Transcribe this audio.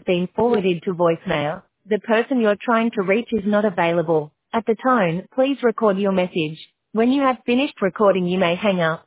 been forwarded to voicemail. The person you're trying to reach is not available. At the tone, please record your message. When you have finished recording, you may hang up.